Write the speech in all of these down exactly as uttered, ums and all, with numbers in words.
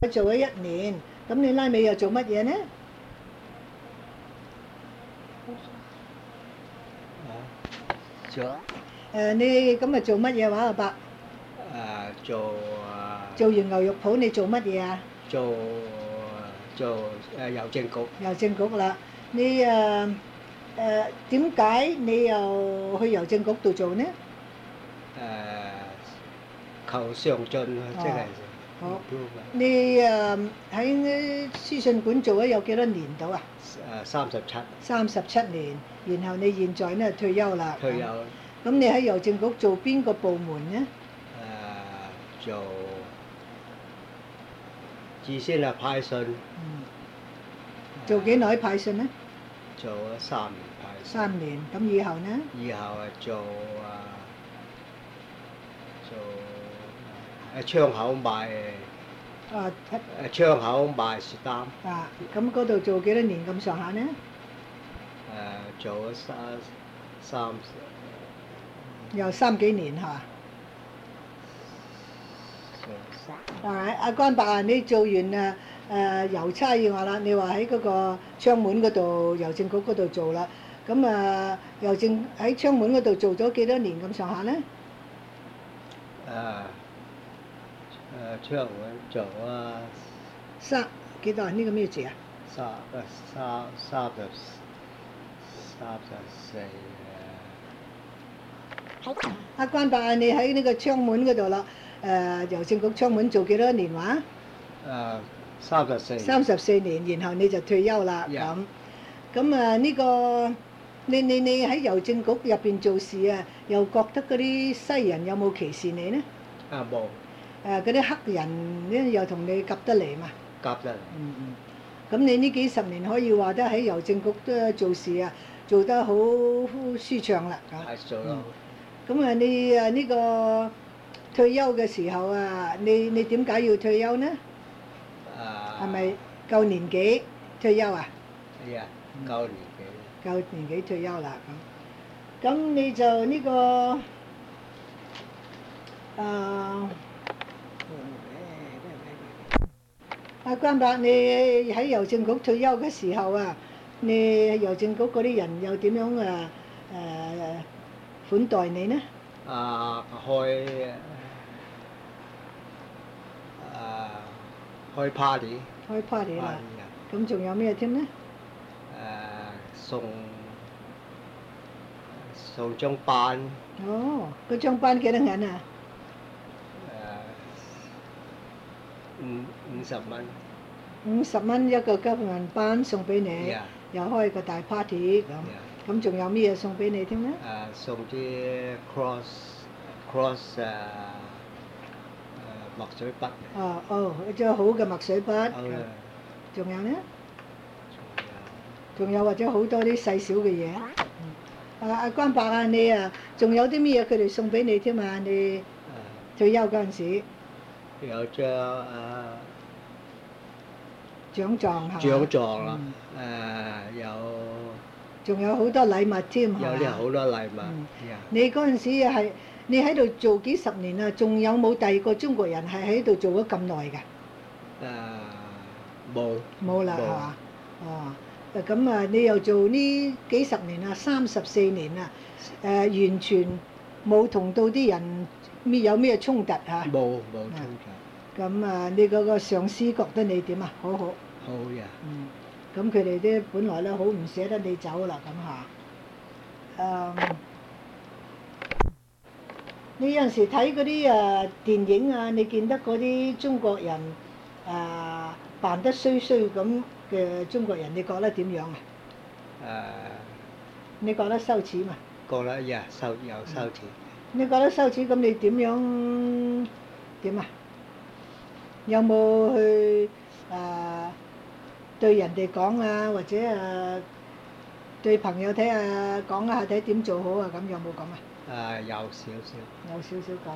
做咗一年，咁你拉尾又做乜嘢呢？ 做誒，你咁啊做乜嘢話阿伯？ 誒做誒做完牛肉鋪你做乜嘢啊？ 做做誒郵政局。 郵政局啦，你誒誒點解你又去郵政局度做呢？ 誒求上進啊，即係好 improve 啊你誒喺書信館做咗有幾多年到啊？ 誒三十七三十七年，然後你現在呢退休啦。 退休咁你喺郵政局做邊個部門呢？ 誒做至先係派信， 嗯，做幾耐派信呢？ 做咗三年派信。 三年，咁以後呢？ 以後係做啊做誒窗口賣啊誒窗口賣雪單。 啊，咁嗰度做幾多年咁上下呢？ 誒做咗三三又三幾年嚇。 做啊，阿關伯啊，你做完誒誒郵差以外啦，你話喺嗰個窗門嗰度郵政局嗰度做啦，咁啊郵政喺窗門嗰度做咗幾多年咁上下呢？ 誒誒窗門做啊三幾多啊？呢個咩字啊？ 三誒三三十三十四誒。 阿關伯啊，你喺呢個窗門嗰度啦，誒郵政局窗門做幾多年話？ 誒三十四。 三十四年，然後你就退休啦咁。 Yeah. 咁啊呢個你你你喺郵政局入邊做事啊，又覺得嗰啲西人有冇歧視你呢？ 啊冇誒嗰啲黑人咧又同你夾得嚟嘛？ 夾得。 嗯嗯。咁你呢幾十年可以話得喺郵政局都做事啊，做得好舒暢啦咁。 係做咯。 咁啊，你誒呢個退休嘅時候啊，你你點解要退休呢？ 誒係咪夠年紀退休啊？ 係啊，夠年紀。 夠年紀退休啦咁。咁你就呢個誒阿關伯，你喺郵政局退休嘅時候啊，你郵政局嗰啲人又點樣誒誒款待你呢？ 啊開誒開 party。 開 party 啦， party 啊咁仲有咩添呢？ 誒送送張班哦，嗰張班幾多銀啊？ 誒五五十蚊。 五十蚊一個金銀班送俾你 Yeah. 又開個大 party 咁， Yeah. 咁仲有咩嘢送俾你添呢？ 誒送啲 cross cross 誒誒墨水筆。 哦哦，一張好嘅墨水筆， 好嘅。 仲有呢？ 仲有仲有或者好多啲細小嘅嘢。阿阿關伯啊，你啊，仲有啲咩嘢佢哋送俾你添啊？你退休嗰陣時， 誒有張誒獎狀係嘛？ 獎狀啦嗯， 誒有仲有好多禮物添係嘛？ 有啲好多禮物。 嗯 Yeah. 你嗰陣時係你喺度做幾十年啊？仲有冇第二個中國人係喺度做咗咁耐㗎？ 誒冇冇啦係嘛？哦，誒咁啊，你又做呢幾十年啊，三十四年啊，誒、完全冇同到啲人咩有咩衝突嚇？ 冇冇衝突。 咁啊，你嗰個上司覺得你點啊？好好。 好嘅。 嗯。咁佢哋啲本來咧好唔捨得你走啦，咁嚇。誒、你有陣時睇嗰啲誒電影啊，你見得嗰啲中國人誒、扮得衰衰咁嘅中國人，你覺得點樣啊？ 誒你覺得羞恥嘛？ 覺得呀收有收錢。 你覺得羞恥咁，你點樣點啊？有冇去誒、對人哋講啊，或者誒、對朋友睇下講下睇點做好啊？咁有冇咁啊？ 誒有少少。 有少少咁。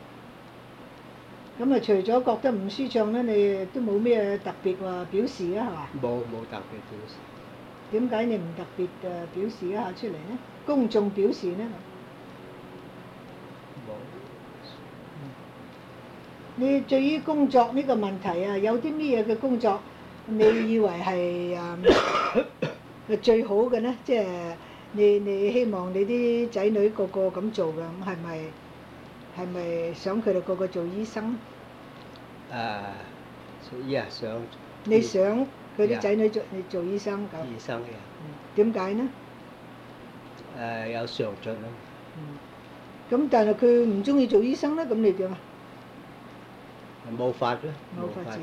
咁啊，除咗覺得唔舒暢咧，你都冇咩特別話表示啊，係嘛？ 冇冇特別表示。 點解你唔特別誒表示一下出嚟呢？公眾表示呢？ 冇。 你對於工作呢個問題啊，有啲咩嘢嘅工作你以為係誒最好嘅呢？即係你你希望你啲仔女個個咁做嘅，咁係咪係咪想佢哋個個做醫生？ 誒，所以啊，想你想佢啲呀仔女做你做醫生咁？ 醫生嘅， 嗯點解呢？ 誒有上進咯， 嗯咁但係佢唔中意做醫生咧，咁你點啊？ 冇法咯， 冇法子嘅。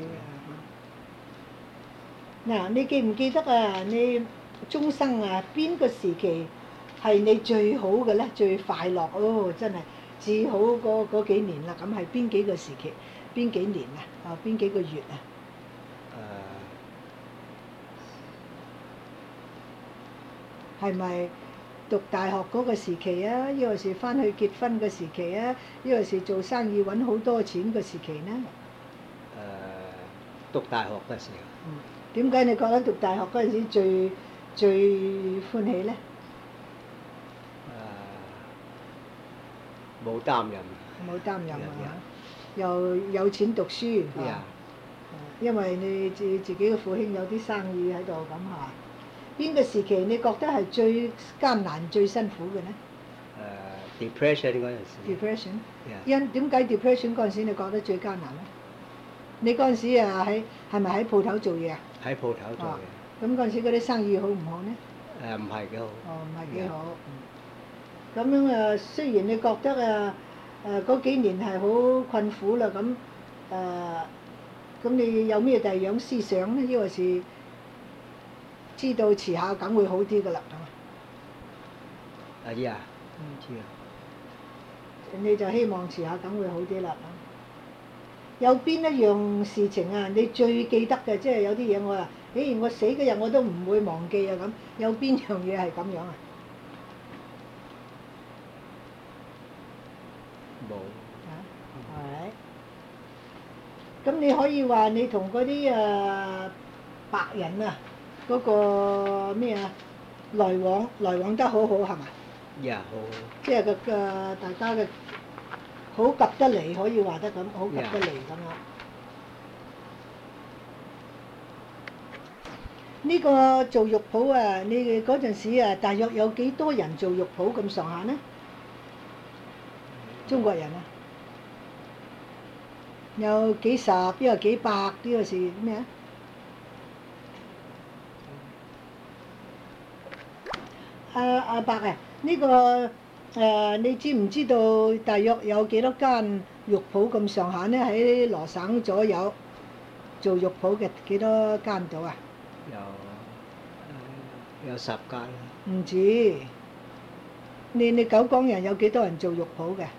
嘅。嗱，你記唔記得啊？你終生啊，邊個時期係你最好嘅咧？最快樂哦，真係至好嗰嗰幾年啦。咁係邊幾個時期？邊幾年啊？啊，邊幾個月啊？係咪讀大學嗰個時期啊？抑或是翻去結婚嘅時期啊？抑或是做生意揾好多錢嘅時期呢？ 誒，讀大學嘅時候， 嗯，點解你覺得讀大學嗰陣時最最歡喜呢？ 誒冇擔任。 冇擔任啊呀呀！ 又有錢讀書嚇呀， 因為你自自己嘅父兄有啲生意喺度咁嚇。邊個時期你覺得係最艱難、最辛苦嘅呢誒 depression 嗰陣時。 ？Depression， 呀因點解 depression 嗰陣時你覺得最艱難呢？你嗰陣時啊喺係咪喺鋪頭做嘢啊？ 喺鋪頭做啊嘅， 咁嗰陣時嗰啲生意好唔好呢？ 誒唔係幾好。 哦，唔係幾好。咁樣啊，雖然你覺得啊誒嗰幾年係好困苦啦，咁誒咁你有咩第二樣思想呢？抑或是知道遲下梗會好啲噶啦，咁啊？ 啊呀， 嗯知啊。 你就希望遲下梗會好啲啦。有邊一樣事情啊？你最記得嘅，即係有啲嘢我話，誒我死嗰日我都唔會忘記啊咁。有邊樣嘢係咁樣啊？ 冇。 啊，係。咁你可以話你同嗰啲誒白人啊，嗰個咩啊來往來往得好好係嘛？ 呀，好。 即係個個大家嘅好夾得嚟，可以話得咁，好夾得嚟咁樣。呢個做肉鋪啊，你哋嗰陣時啊，大約有幾多人做肉鋪咁上下呢？中國人啊，有幾十，邊個幾百，呢個是咩啊？阿阿伯啊，呢個誒你知唔知道大約有幾多間肉鋪咁上下呢？喺羅省左右做肉鋪嘅幾多間到啊？ 有誒有十間啦。 唔止，你你九江人有幾多人做肉鋪嘅？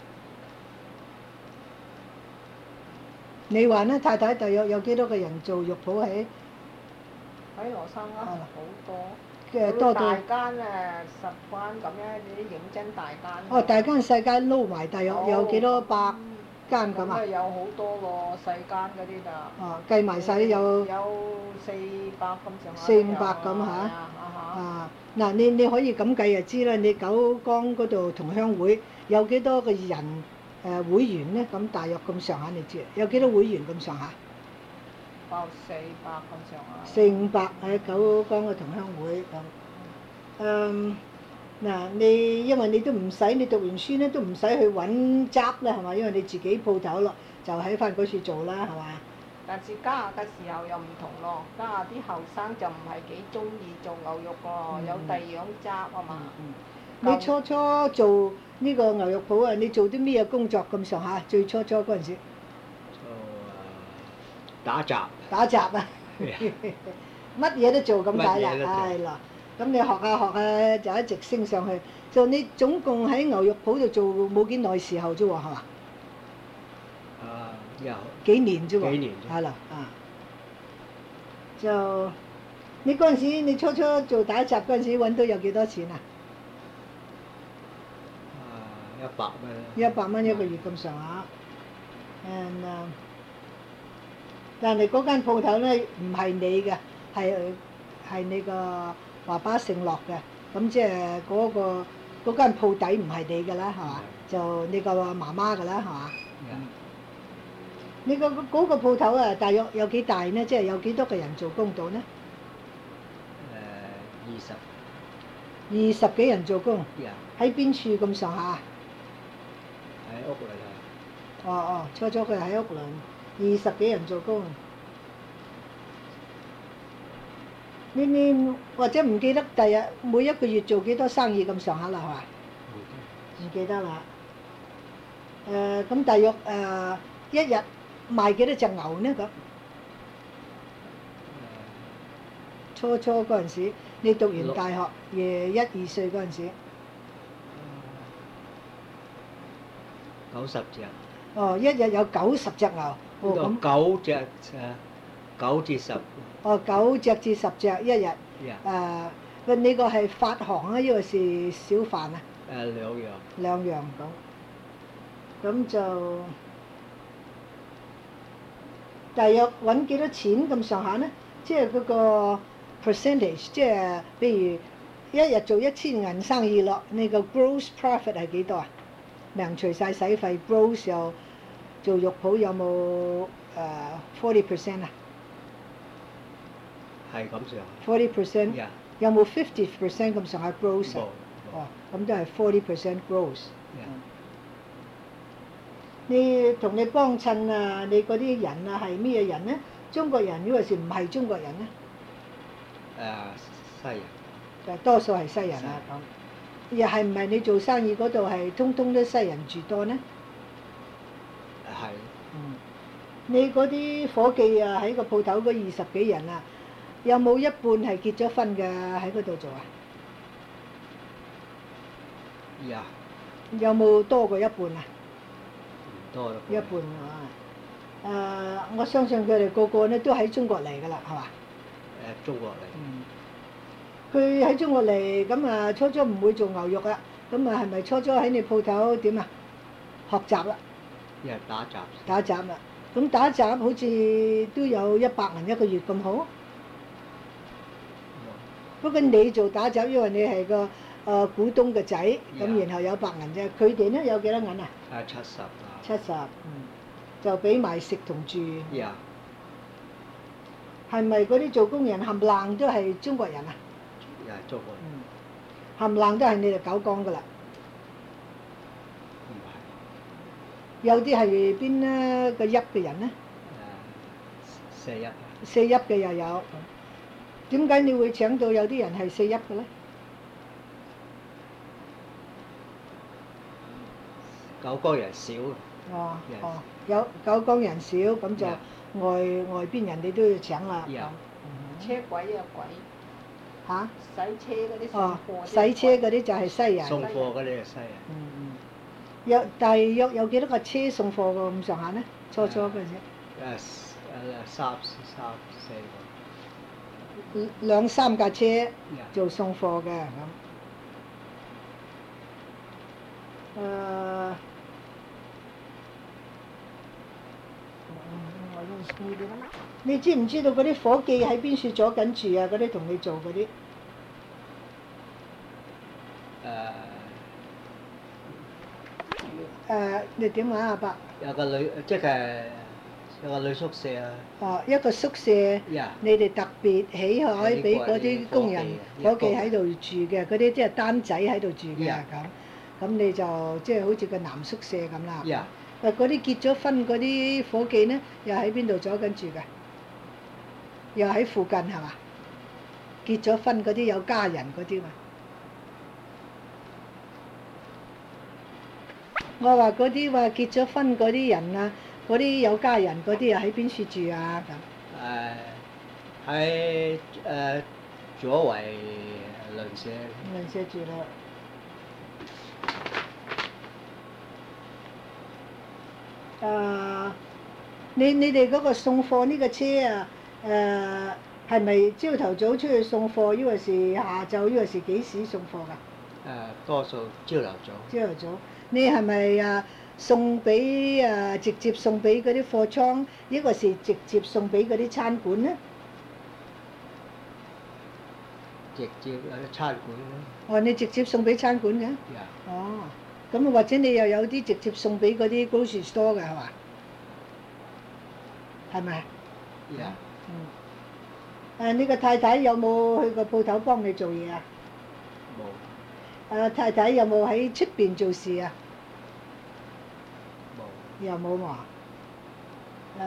你話呢？太太大約有幾多個人做肉鋪喺喺羅生啊， 啊好多。 嘅多到？ 大間誒十間咁樣，你啲認真大間。 哦，大間細間撈埋，大約有幾多百間咁啊？ 咁有好多喎，細間嗰啲就。 哦，計埋晒有有四百咁上下。 四五百咁嚇。 啊啊啊，嗱，你你可以咁計就知啦。你九江嗰度同鄉會有幾多個人誒、呃、會員呢？咁大約咁上下你知，有幾多會員咁上下？ 包四百咁上下。 四五百喺九江嘅同鄉會咁。誒嗱，你因為你都唔使，你讀完書咧都唔使去揾執啦，係嘛？因為你自己鋪頭咯，就喺翻嗰處做啦，係嘛？ 但是家下嘅時候又唔同咯，家下啲後生就唔係幾中意做牛肉喎，有第二樣執啊嘛。 你初初做呢個牛肉鋪啊，你做啲咩工作咁上下？最初初嗰陣時。 做誒打雜。 打雜啊！乜嘢都做咁解啦， 乜嘢都做係啦。咁你學下學下就一直升上去。就你總共喺牛肉鋪度做冇幾耐時候啫喎，係嘛？ 啊，有。 幾年啫喎。 幾年啫。 係啦，啊。就你嗰陣時，你初初做打雜嗰陣時，揾到有幾多錢啊？ 啊，一百蚊。 一百蚊一個月咁上下。And 啊，但係嗰間鋪頭咧唔係你嘅，係係你個爸爸姓落嘅，咁即係嗰個嗰間鋪底唔係你㗎啦，係嘛？就你個媽媽㗎啦，係嘛？ 你個嗰個鋪頭啊，大約有幾大呢？即係有幾多個人做工度呢？ 誒二十二十幾人做工， 呀， 喺邊處咁上下？ 喺屋裏頭。 哦哦，初初佢喺屋裏，二十幾人做工。你你或者唔記得第日每一個月做幾多生意咁上下啦，係嘛？唔記得啦。誒咁大約誒一日賣幾多隻牛呢？咁初初嗰陣時，你讀完大學，廿一二歲嗰陣時， 九十隻。 哦，一日有九十隻牛，哦咁， 九隻誒，九至十。 哦九隻至十隻一日， 呀， 誒喂你個係發行啊，抑或是小販啊？ 誒兩樣。 兩樣咁，咁就大約揾幾多錢咁上下呢？即係嗰個 percentage，即係譬如一日做一千銀生意咯，你個 gross profit 係幾多啊？明除晒使費 gross 又做肉鋪有冇誒 forty percent 啊係咁上。 ？forty percent 呀， 有冇 fifty percent 咁上下 gross 冇啊？哦，咁都係 forty percent gross。 呀， 你同你幫襯啊，你嗰啲人啊係咩人呢？中國人，抑或是唔係中國人呢？ 誒西人。 就多數係西人啊咁。又係唔係你做生意嗰度係通通都西人住多呢？ 係。 嗯。你嗰啲伙計啊，喺個鋪頭嗰二十幾人啊，有冇一半係結咗婚嘅喺嗰度做啊？ 呀， 有冇多過一半啊？ 唔多咯。 一半啊！誒、我相信佢哋個個咧都喺中國嚟㗎啦，係嘛？ 誒中國嚟。 嗯。佢喺中國嚟，咁啊初初唔會做牛肉啊，咁啊係咪初初喺你鋪頭點啊？學習啦， 一係打雜。 打雜啦。咁打雜好似都有一百銀一個月咁好。不過你做打雜，因為你係個誒、呃、股東嘅仔，咁 Yeah. 然後有百銀啫。佢哋咧有幾多銀啊？ 誒七十啊。 七十，嗯，就俾埋食同住。 呀， 係咪嗰啲做工人冚唪唥都係中國人啊？ 又係中國人。 嗯，冚唪唥都係你哋九江噶啦。 唔係。 有啲係邊咧個邑嘅人咧？ 誒四一。 四邑嘅又有。點解你會請到有啲人係四邑嘅咧？ 九江人少。 哦 Yes. 哦，有九江人少，咁就 Yeah. 外外邊人哋都要請啦。 Yeah. 車鬼啊鬼， 嚇？ 洗車嗰啲送哦， 貨啲洗車嗰啲就係西人。 送貨嗰啲係西人。 嗯嗯。有大約有幾多個車送貨個咁上下咧？初初嗰陣時。 誒誒三三四個。 兩三架車 Yeah. 做送貨嘅咁。誒、你知唔知道嗰啲伙計喺邊處左緊住啊？嗰啲同你做嗰啲誒誒，你點話阿伯？ 有個女，即係有個女宿舍啊。 哦，一個宿舍， 呀， 你哋特別起海俾嗰啲工人伙伙計計喺度住嘅，嗰啲即係單仔喺度住嘅 Yeah. 咁，咁你就即係好似個男宿舍咁啦。 呀， 誒嗰啲結咗婚嗰啲伙計呢，又喺邊度左緊住㗎？又喺附近係嘛？結咗婚嗰啲有家人嗰啲嘛？我話嗰啲話結咗婚嗰啲人啊，嗰啲有家人嗰啲又喺邊處住啊？咁誒喺誒左圍鄰舍。 鄰舍住啦。誒、你你哋嗰個送貨呢個車啊，誒係咪朝頭早出去送貨，抑或是下晝，抑或是幾時送貨㗎？ 誒多數朝頭早。 朝頭早，你係咪啊送俾誒直接送俾嗰啲貨倉，抑或是直接送俾嗰啲餐館咧？ 直接有啲餐館咧。 哦，你直接送俾餐館嘅？ 呀， 哦，咁或者你又有啲直接送俾嗰啲 grocery store 嘅係嘛？ 係咪？ Yeah. 嗯。誒，你個太太有冇去個鋪頭幫你做嘢啊？ 冇誒，太太有冇喺出邊做事啊？ 冇又冇嘛？誒、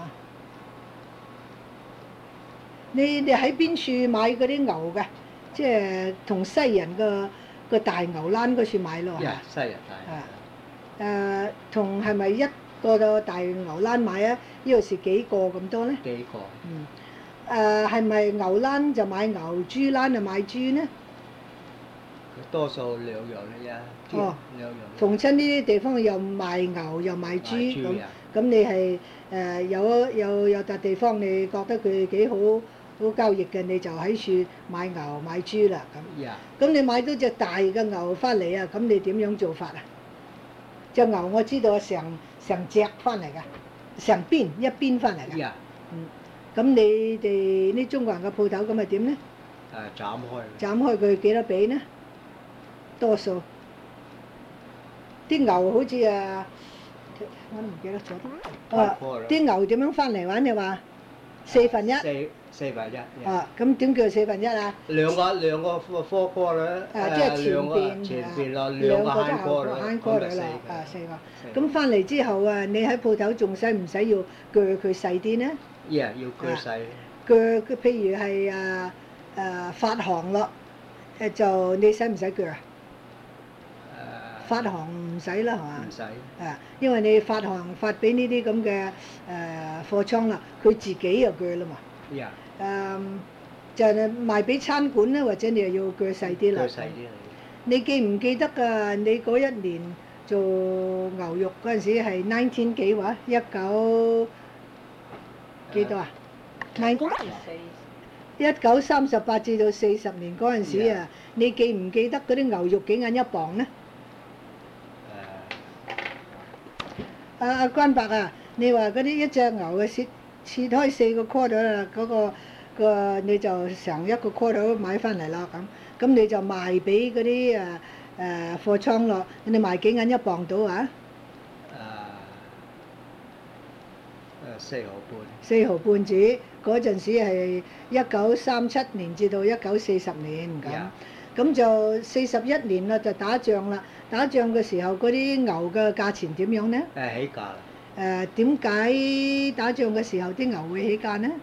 你哋喺邊處買嗰啲牛嘅？即係同西人個個大牛欄嗰處買咯，係嘛？ Yeah，西人大。 誒，同係咪一個個大牛欄買啊？呢度是幾個咁多咧？ 幾個？ 嗯。誒，係咪牛欄就買牛，豬欄就買豬呢？ 多數兩樣嘅啫。 哦兩樣。 逢親呢啲地方又賣牛又賣豬咁， 賣豬啊咁你係誒有有有笪地方你覺得佢幾好好交易嘅，你就喺處買牛買豬啦咁。 Yeah。 咁你買到隻大嘅牛翻嚟啊，咁你點樣做法啊？隻牛我知道成成隻翻嚟㗎，成邊一邊翻嚟㗎。 Yeah。 嗯。咁你哋啲中國人嘅鋪頭咁係點呢？ 誒斬開。 斬開佢幾多比呢？多數啲牛好似啊，我都唔記得咗。啊，啲牛點樣翻嚟玩？你話四分一。 四四分一。 啊，咁點叫四分一啊？ 兩個兩個科科科咧。 啊，即係前兩個邊前邊咯， 兩個都兩個慳科後啦， 慳科嚟啦，啊四四個。咁翻嚟之後啊，你喺鋪頭仲使唔使要鋸佢細啲呢？ Yeah，要鋸細。 鋸佢譬如係誒誒發行咯，誒就你使唔使鋸啊？ 誒。 發行唔使啦，係嘛？ 唔使。 啊，因為你發行發俾呢啲咁嘅誒貨倉啦，佢自己又鋸啦嘛。 Yeah。 誒就係賣俾餐館咧，或者你又要鋸細啲啦。 鋸細啲嚟。 你記唔記得啊？你嗰一年做牛肉嗰陣時係 nineteen 幾話？一九幾多啊？nineteen 一九三十八至到四十年嗰陣時啊，你記唔記得嗰啲牛肉幾銀一磅呢？阿阿關伯啊，你話嗰啲一隻牛嘅切切開四個 quarter 啦，嗰個個你就成一個 quarter 買翻嚟啦咁，咁你就賣俾嗰啲誒誒貨倉咯，你賣幾銀一磅到啊？ 誒誒四毫半。 四毫半紙嗰陣時係一九三七年至到一九四十年咁。 Yeah。 咁就四十一年啦，就打仗啦。打仗嘅時候，嗰啲牛嘅價錢點樣呢？ 誒起價啦。 誒點解打仗嘅時候啲牛會起價呢？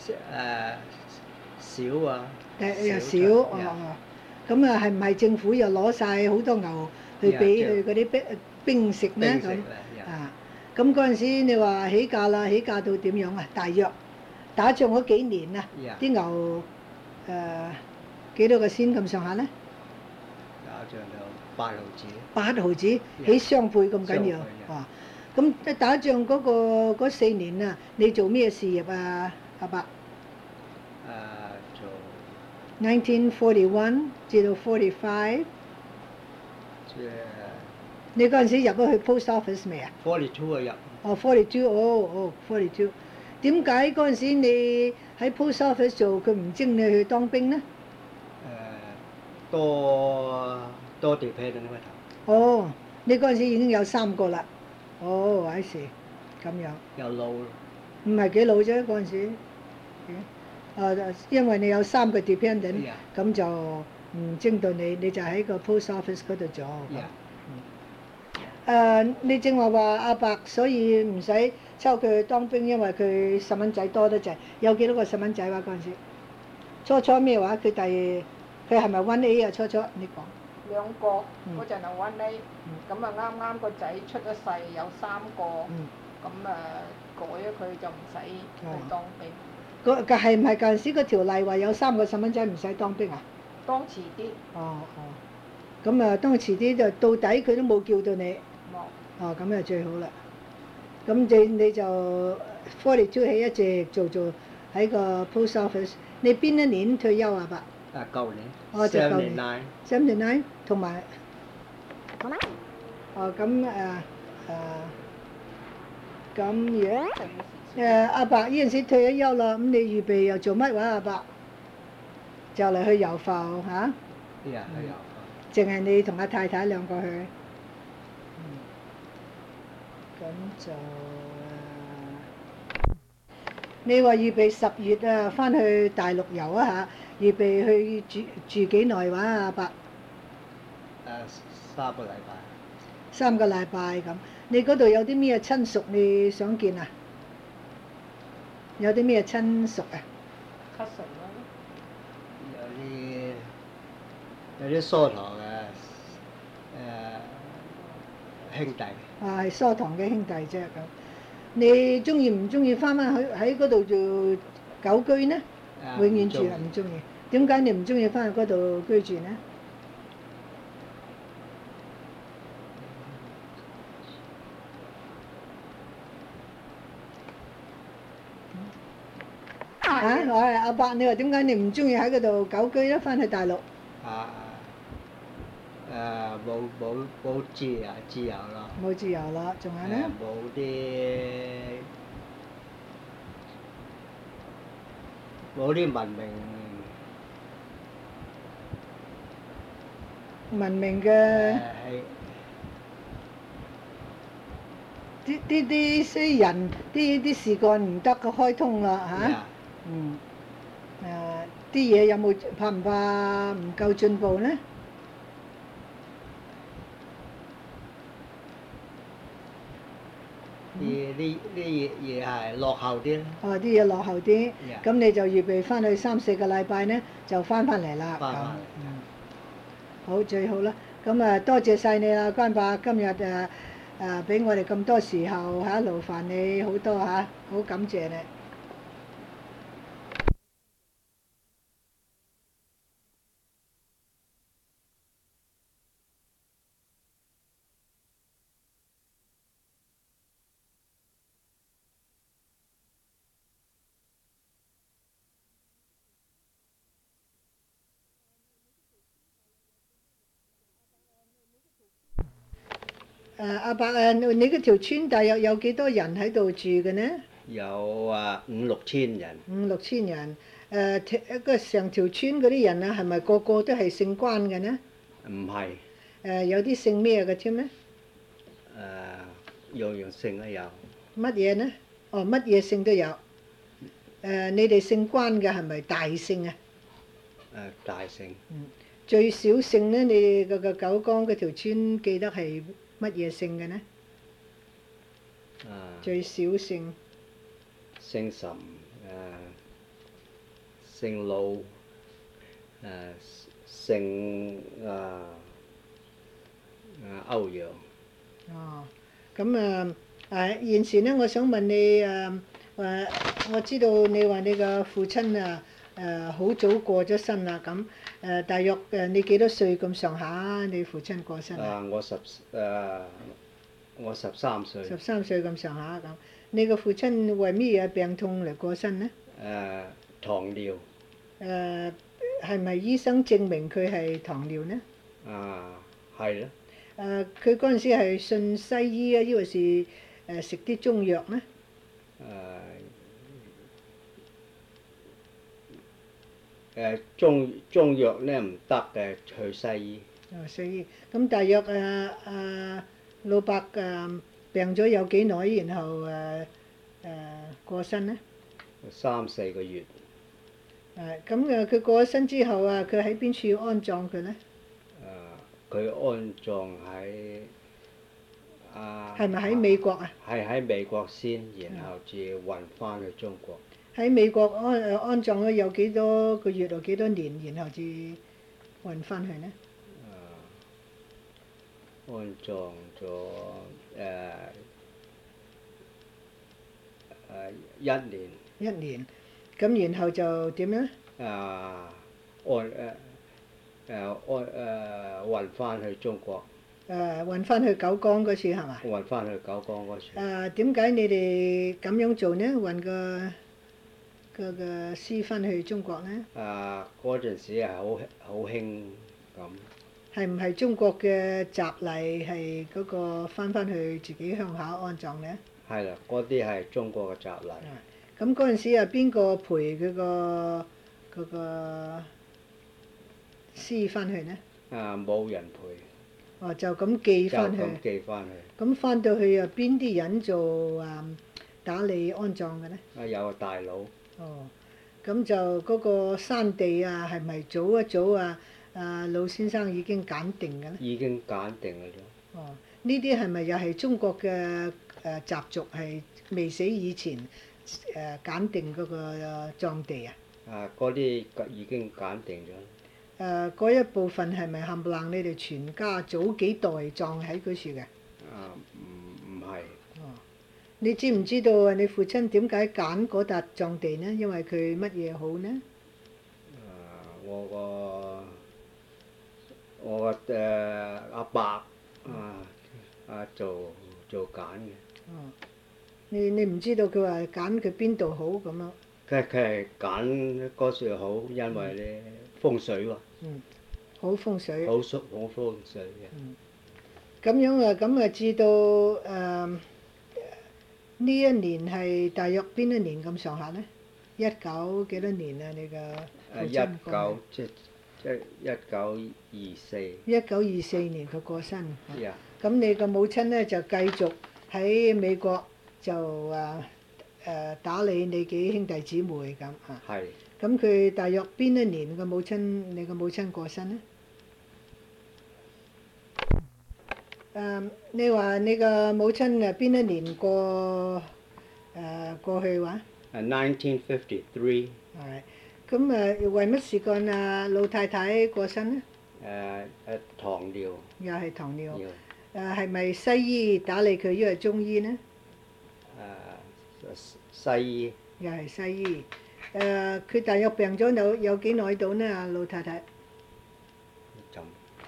誒少啊。 誒又少哦哦。咁啊，係唔係政府又攞晒好多牛去俾佢嗰啲兵兵食呢？咁啊，咁嗰陣時你話起價啦，起價到點樣啊？大約打仗嗰幾年啊，啲牛誒。幾多個先咁上下呢？ 打仗就八毫子。 八毫子起雙倍咁緊要啊！咁一打仗嗰、嗰個嗰四年啊，你做咩事業啊，阿伯？誒、 uh, 做。 nineteen forty-one 至到 forty-five。 即係。 你嗰陣時入咗去 post office 未啊 ？forty-two 啊入。 哦 forty-two，哦哦 forty-two。點解嗰陣時你喺 post office 做，佢唔徵你去當兵呢？ 多多調配到呢個頭。 哦，你嗰陣時已經有三個啦。哦，I see，咁樣。 又老咯。 唔係幾老啫嗰陣時。誒，因為你有三個 dependent，咁就唔徵到你，你就喺個 post office 嗰度做。誒，你正話話阿伯，所以唔使抽佢去當兵，因為佢細蚊仔多得滯。有幾多個細蚊仔話嗰陣時？初初咩話？佢第佢係咪 one A 啊？初初你講。 兩個嗰陣係 one A，咁啊啱啱個仔出咗世有三個，咁誒改咗佢就唔使去當兵。 嗰個係唔係嗰陣時個條例話有三個細蚊仔唔使當兵啊？ 當遲啲。哦哦。咁啊，當遲啲就到底佢都冇叫到你。 冇。 哦，咁就最好啦。咁你你就 forty-two 起一直做做喺個 post office。你邊一年退休啊？伯？ 啊，舊年。 哦，就舊年。 seventy-nine。 seventy-nine 同埋。哦，咁誒誒，咁樣誒阿伯呢陣時退咗休啦，咁你預備又做乜話阿伯？就嚟去遊埠嚇？ 啲人去遊埠。 淨係你同阿太太兩個去。嗯。咁就誒。 你話預備十月啊，翻去大陸遊啊嚇，預備去住住幾耐話啊阿伯？ 誒三個禮拜。 三個禮拜咁。你嗰度有啲咩親屬你想見啊？有啲咩親屬啊？ cousin 啦， 有啲有啲疏堂嘅誒兄弟。 啊，係疏堂嘅兄弟啫咁。你中意唔中意翻返去喺嗰度做久居呢？ 啊永遠住啊， 唔唔中意。點解你唔中意翻去嗰度居住呢？啊，我係阿伯，你話點解你唔中意喺嗰度久居咧？翻去大陸？ 啊誒冇冇冇自由自由咯。 冇自由啦，仲有誒咧？ 冇啲冇啲文明文明誒嘅係啲啲啲衰人，啲啲事幹唔得個開通啦嚇。 呀嗯。誒啲嘢有冇怕唔怕唔夠進步咧？ 啲啲啲嘢嘢係落後啲啦。 哦，啲嘢落後啲， 呀咁你就預備翻去三四個禮拜呢，就翻返嚟啦。咁翻返嚟嗯，好最好啦。咁啊，多謝晒你啦，關伯，今日誒誒俾我哋咁多時候嚇，勞煩你好多嚇，好感謝你。誒阿伯誒，你你嗰條村大約有幾多人喺度住嘅呢？ 有啊五六千人。 五六千人。誒，條一個成條村嗰啲人啊，係咪個個都係姓關嘅呢？ 唔係誒，有啲姓咩嘅添呢？ 誒樣樣姓都有。 乜嘢呢？哦，乜嘢姓都有。誒，你哋姓關嘅係咪大姓啊？ 誒大姓。 嗯。最少姓呢？你哋個個九江嗰條村記得係乜嘢姓嘅呢？ 啊最少姓。 姓岑誒姓魯誒姓啊啊歐陽。 哦，咁啊誒現時呢，我想問你誒誒，我知道你話你個父親啊誒好早過咗身啦，咁誒大約誒你幾多歲咁上下？你父親過身啊？ 啊我十誒我十三歲。 十三歲咁上下咁，你個父親為咩嘢病痛嚟過身呢？ 誒糖尿。 誒係咪醫生證明佢係糖尿呢？ 啊係咯。 誒佢嗰陣時係信西醫啊，抑或是誒食啲中藥呢？ 誒誒中中藥咧唔得嘅，去西醫。 哦，西醫。咁大約誒誒老伯誒病咗有幾耐，然後誒誒過身呢？ 三四個月。 誒咁誒佢過咗身之後啊，佢喺邊處安葬佢呢？ 誒佢安葬喺啊。 係咪喺美國啊？ 係喺美國先，然後至運翻去中國。 喺美國安誒安葬咗有幾多個月或幾多年，然後至運翻去呢？ 誒安葬咗誒誒一年。 一年，咁然後就點樣？ 啊安誒誒安誒運翻去中國。 誒運翻去九江嗰處係嘛？ 運翻去九江嗰處。 誒點解你哋咁樣做呢？運個個個屍翻去中國呢？ 啊嗰陣時係好好興咁。 係唔係中國嘅習例係嗰個翻翻去自己鄉下安葬呢？ 係啦，嗰啲係中國嘅習例。 咁嗰陣時啊，邊個陪佢個嗰個屍翻去呢？ 啊冇人陪。 哦，就咁寄翻去。 就咁寄翻去。 咁翻到去啊，邊啲人做啊打理安葬嘅咧？ 啊有個大佬， 哦，咁就嗰個山地啊，係咪早一早啊？啊，老先生已經揀定嘅咧？ 已經揀定嘅咗。 哦，呢啲係咪又係中國嘅誒習俗，係未死以前誒揀定嗰個葬地啊？ 啊，嗰啲已經揀定咗。 誒嗰一部分係咪冚唪唥你哋全家早幾代葬喺嗰處嘅？ 啊，唔唔係。 哦，你知唔知道啊？你父親點解揀嗰笪葬地呢？因為佢乜嘢好呢？ 啊，我個我個誒阿伯啊啊做做揀嘅。 哦，你你唔知道佢話揀佢邊度好咁樣？ 佢佢係揀嗰處好，因為咧風水喎。 嗯，好風水。 好熟好風水嘅。 嗯。咁樣啊，咁啊，至到誒呢一年係大約邊一年咁上下咧？一九幾多年啊？你個父誒親一九即即一九二四。 一九二四年佢過身。 呀。 咁你個母親咧就繼續喺美國就誒誒打理你幾兄弟姊妹咁啊。 係。 咁佢大約邊一年個母親你個母親過身咧？誒，你話你個母親誒邊一年過誒過去話？ 誒nineteen fifty three。 係。咁誒為乜事幹啊老太太過身咧？ 誒誒糖尿。 又係糖尿。 要。 誒係咪西醫打理佢，抑或中醫呢？ 誒西醫。 又係西醫。誒佢大約病咗有有幾耐到呢？阿老太太。 就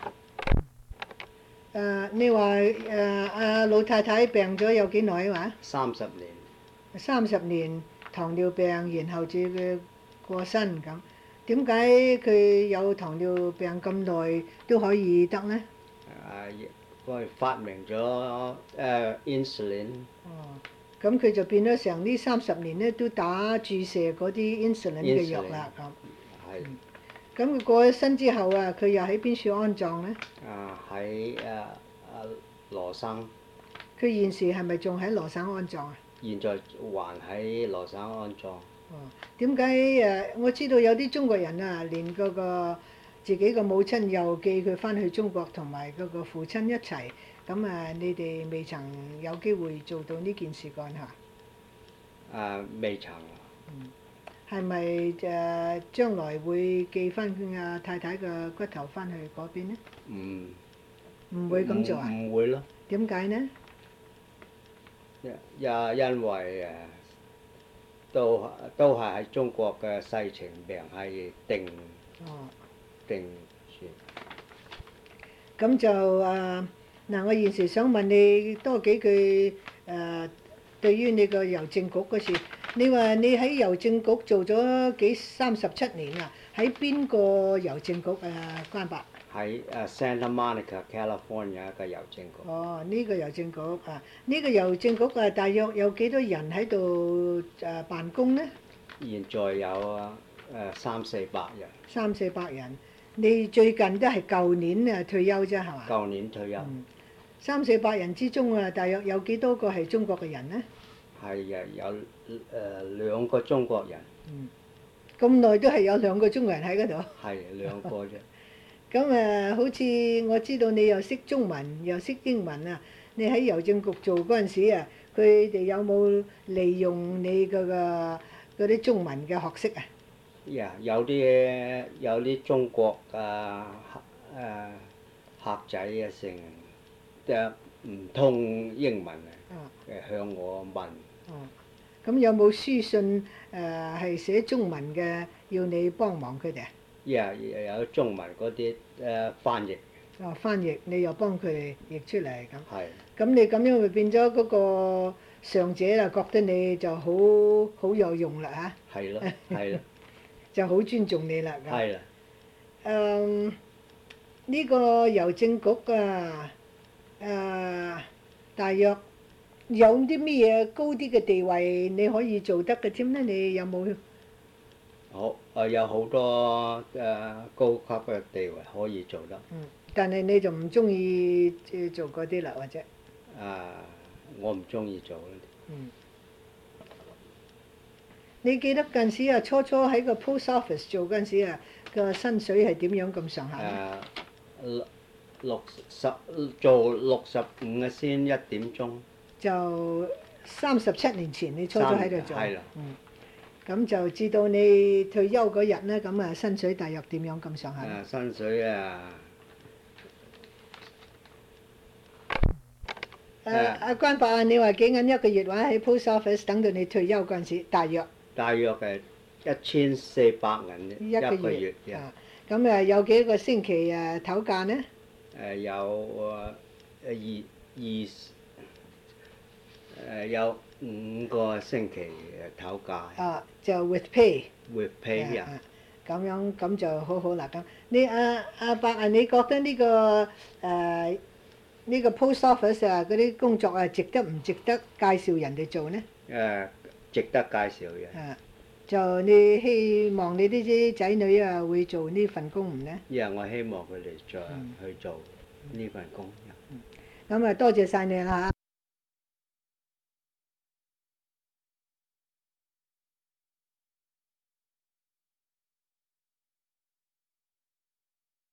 誒你話誒阿老太太病咗有幾耐話？ 三十年。 三十年糖尿病，然後至佢過身咁。點解佢有糖尿病咁耐都可以得呢？ 啊！佢發明咗誒 insulin。 哦，咁佢就變咗成呢三十年咧都打注射嗰啲 insulin 嘅藥啦咁。 係。 咁佢過咗身之後啊，佢又喺邊處安葬咧？ 啊！喺誒啊羅省。 佢現時係咪仲喺羅省安葬啊？ 現在還喺羅省安葬。 哦，點解誒？我知道有啲中國人啊，連嗰個自己個母親又寄佢翻去中國，同埋嗰個父親一齊。咁啊，你哋未曾有機會做到呢件事幹嚇？ 誒未曾。 嗯。係咪誒將來會寄翻阿太太嘅骨頭翻去嗰邊呢？ 唔唔會咁做啊？ 唔會咯。 點解呢？ 因因因為誒都都係喺中國嘅世情病係定哦。 定算。 咁就誒嗱，我現時想問你多幾句誒，對於你個郵政局嗰時。你話你喺郵政局做咗幾三十七年啊？喺邊個郵政局啊？關伯。 喺誒 Santa Monica California 嘅郵政局。 哦，呢個郵政局啊，呢個郵政局啊，大約有幾多人喺度誒辦公呢？ 現在有誒三四百人。 三四百人，你最近都係舊年啊退休啫係嘛？ 舊年退休。 嗯。三四百人之中啊，大約有幾多個係中國嘅人呢？ 係啊，有誒兩個中國人。 嗯。咁耐都係有兩個中國人喺嗰度。 係兩個啫。 咁誒，好似我知道你又識中文又識英文啊！你喺郵政局做嗰陣時啊，佢哋有冇利用你嗰個嗰啲中文嘅學識啊？ 呀，有啲有啲中國啊誒客仔啊成誒唔通英文啊，誒向我問。 哦。咁有冇書信誒係寫中文嘅，要你幫忙佢哋啊？ 呀，有中文嗰啲誒翻譯。 哦，翻譯你又幫佢哋譯出嚟咁。 係。 咁你咁樣咪變咗嗰個上者啦，覺得你就好好有用啦嚇。 係咯，係咯。 就好尊重你啦。 係啦。 誒，呢個郵政局啊，誒，大約有啲咩嘢高啲嘅地位你可以做得嘅添咧？你有冇？ 好，誒有好多誒高級嘅地位可以做得。 嗯，但係你就唔中意誒做嗰啲啦，或者？ 啊，我唔中意做嗰啲。 嗯。 你記得嗰陣時啊，初初喺個 post office 做嗰陣時啊，個薪水係點樣咁上下咧？ 誒六十做六十五嘅先一點鐘。 就三十七年前，你初初喺度做。 係啦。 嗯。咁就至到你退休嗰日咧，咁啊薪水大約點樣咁上下咧？ 誒薪水啊！ 誒阿關伯啊，你話幾銀一個月話喺 post office 等到你退休嗰陣時，大約？ 大約係一千四百銀一個月。 啊，咁誒有幾個星期誒唞假呢？ 誒有誒二二誒有五個星期誒唞假。 啊，就 with pay。 with pay 啊。 咁樣咁就好好啦。咁你阿阿伯啊，你覺得呢個誒？呢個 post office 啊，嗰啲工作啊，值得唔值得介紹人哋做呢？ 誒，值得介紹嘅。 啊，就你希望你呢啲仔女啊會做呢份工唔呢？ 因為我希望佢哋再去做呢份工。 咁啊，多謝晒你啦嚇！